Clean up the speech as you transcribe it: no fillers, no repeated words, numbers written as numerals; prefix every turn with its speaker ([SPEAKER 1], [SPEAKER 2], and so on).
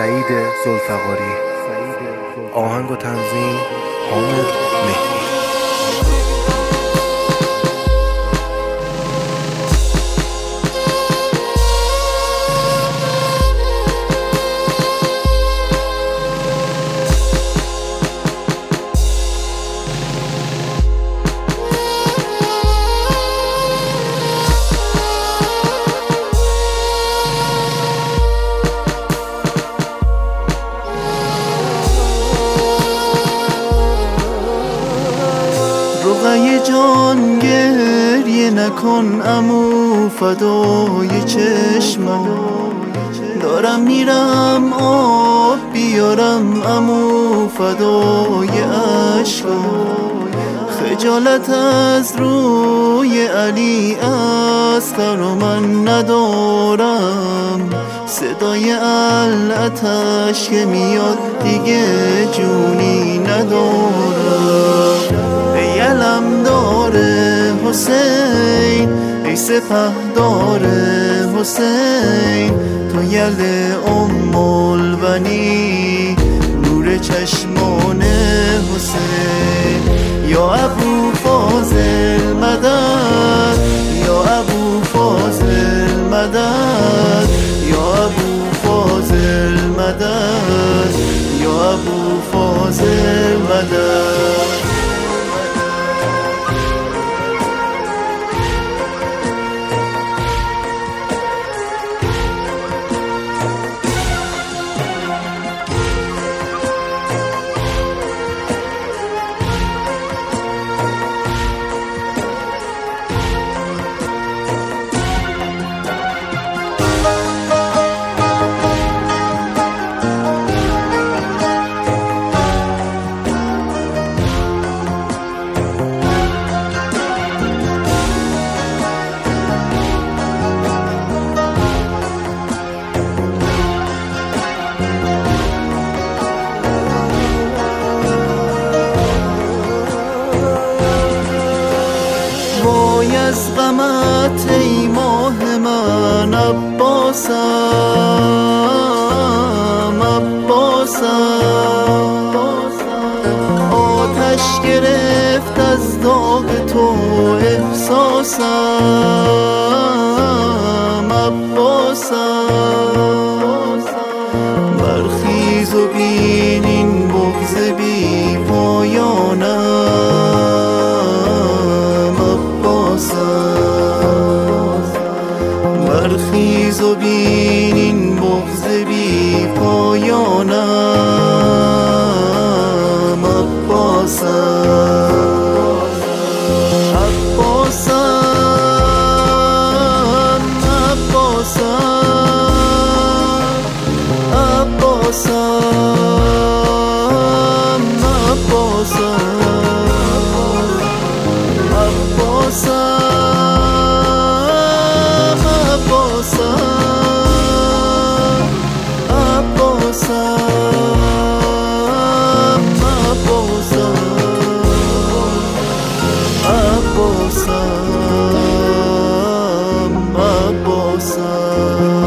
[SPEAKER 1] سعید ذوالفقاری. آهنگ و تنظیم حامد مهدی.
[SPEAKER 2] رقیه جان گریه نکن عمو فدای چشمم، دارم میرم آب بیارم عمو فدای عشقم. خجالت از روی علی اصغر من ندارم، صدای العتش که میاد دیگه جونی ندارم. ای علمدار حسین، ای سپهدار حسین، تو یل البنی نور چشمان حسین. یا ابو فاضل مدد، یا ابو فاضل مدد، یا ابو فاضل مدد، یا ابو فاضل مدد. وای از غمت ای ماه من عباسم، عباسم. آتش گرفت از داغ تو احساسم، عباسم. برخیز و بین این بغض بی پایانم، برخیز و بین این بغض بی پایانم، عباسم. عباسم، عباسم، عباسم، عباسم. Abosam, Abosam.